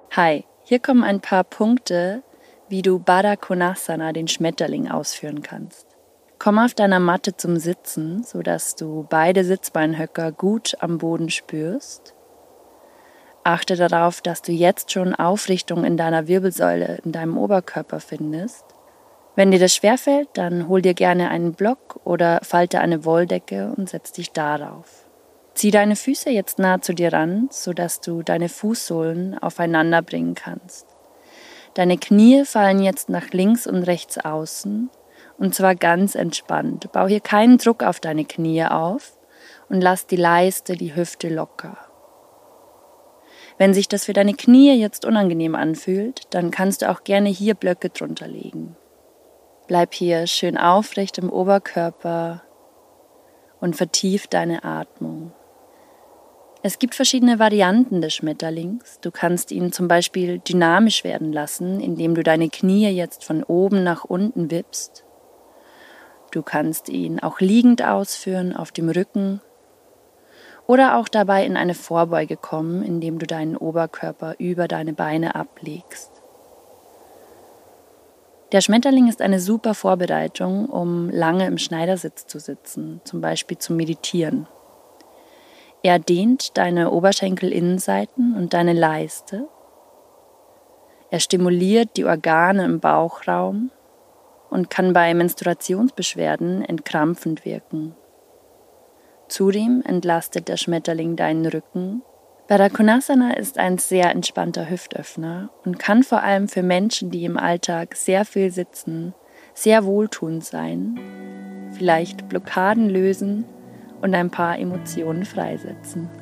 Hi, hier kommen ein paar Punkte, wie du Baddha Konasana, den Schmetterling, ausführen kannst. Komm auf deiner Matte zum Sitzen, sodass du beide Sitzbeinhöcker gut am Boden spürst. Achte darauf, dass du jetzt schon Aufrichtung in deiner Wirbelsäule, in deinem Oberkörper findest. Wenn dir das schwerfällt, dann hol dir gerne einen Block oder falte eine Wolldecke und setz dich darauf. Zieh deine Füße jetzt nah zu dir ran, sodass du deine Fußsohlen aufeinander bringen kannst. Deine Knie fallen jetzt nach links und rechts außen, und zwar ganz entspannt. Bau hier keinen Druck auf deine Knie auf und lass die Leiste, die Hüfte locker. Wenn sich das für deine Knie jetzt unangenehm anfühlt, dann kannst du auch gerne hier Blöcke drunter legen. Bleib hier schön aufrecht im Oberkörper und vertief deine Atmung. Es gibt verschiedene Varianten des Schmetterlings. Du kannst ihn zum Beispiel dynamisch werden lassen, indem du deine Knie jetzt von oben nach unten wippst. Du kannst ihn auch liegend ausführen, auf dem Rücken, oder auch dabei in eine Vorbeuge kommen, indem du deinen Oberkörper über deine Beine ablegst. Der Schmetterling ist eine super Vorbereitung, um lange im Schneidersitz zu sitzen, zum Beispiel zum Meditieren. Er dehnt deine Oberschenkelinnenseiten und deine Leiste. Er stimuliert die Organe im Bauchraum und kann bei Menstruationsbeschwerden entkrampfend wirken. Zudem entlastet der Schmetterling deinen Rücken. Baddha Konasana ist ein sehr entspannter Hüftöffner und kann vor allem für Menschen, die im Alltag sehr viel sitzen, sehr wohltuend sein, vielleicht Blockaden lösen und ein paar Emotionen freisetzen.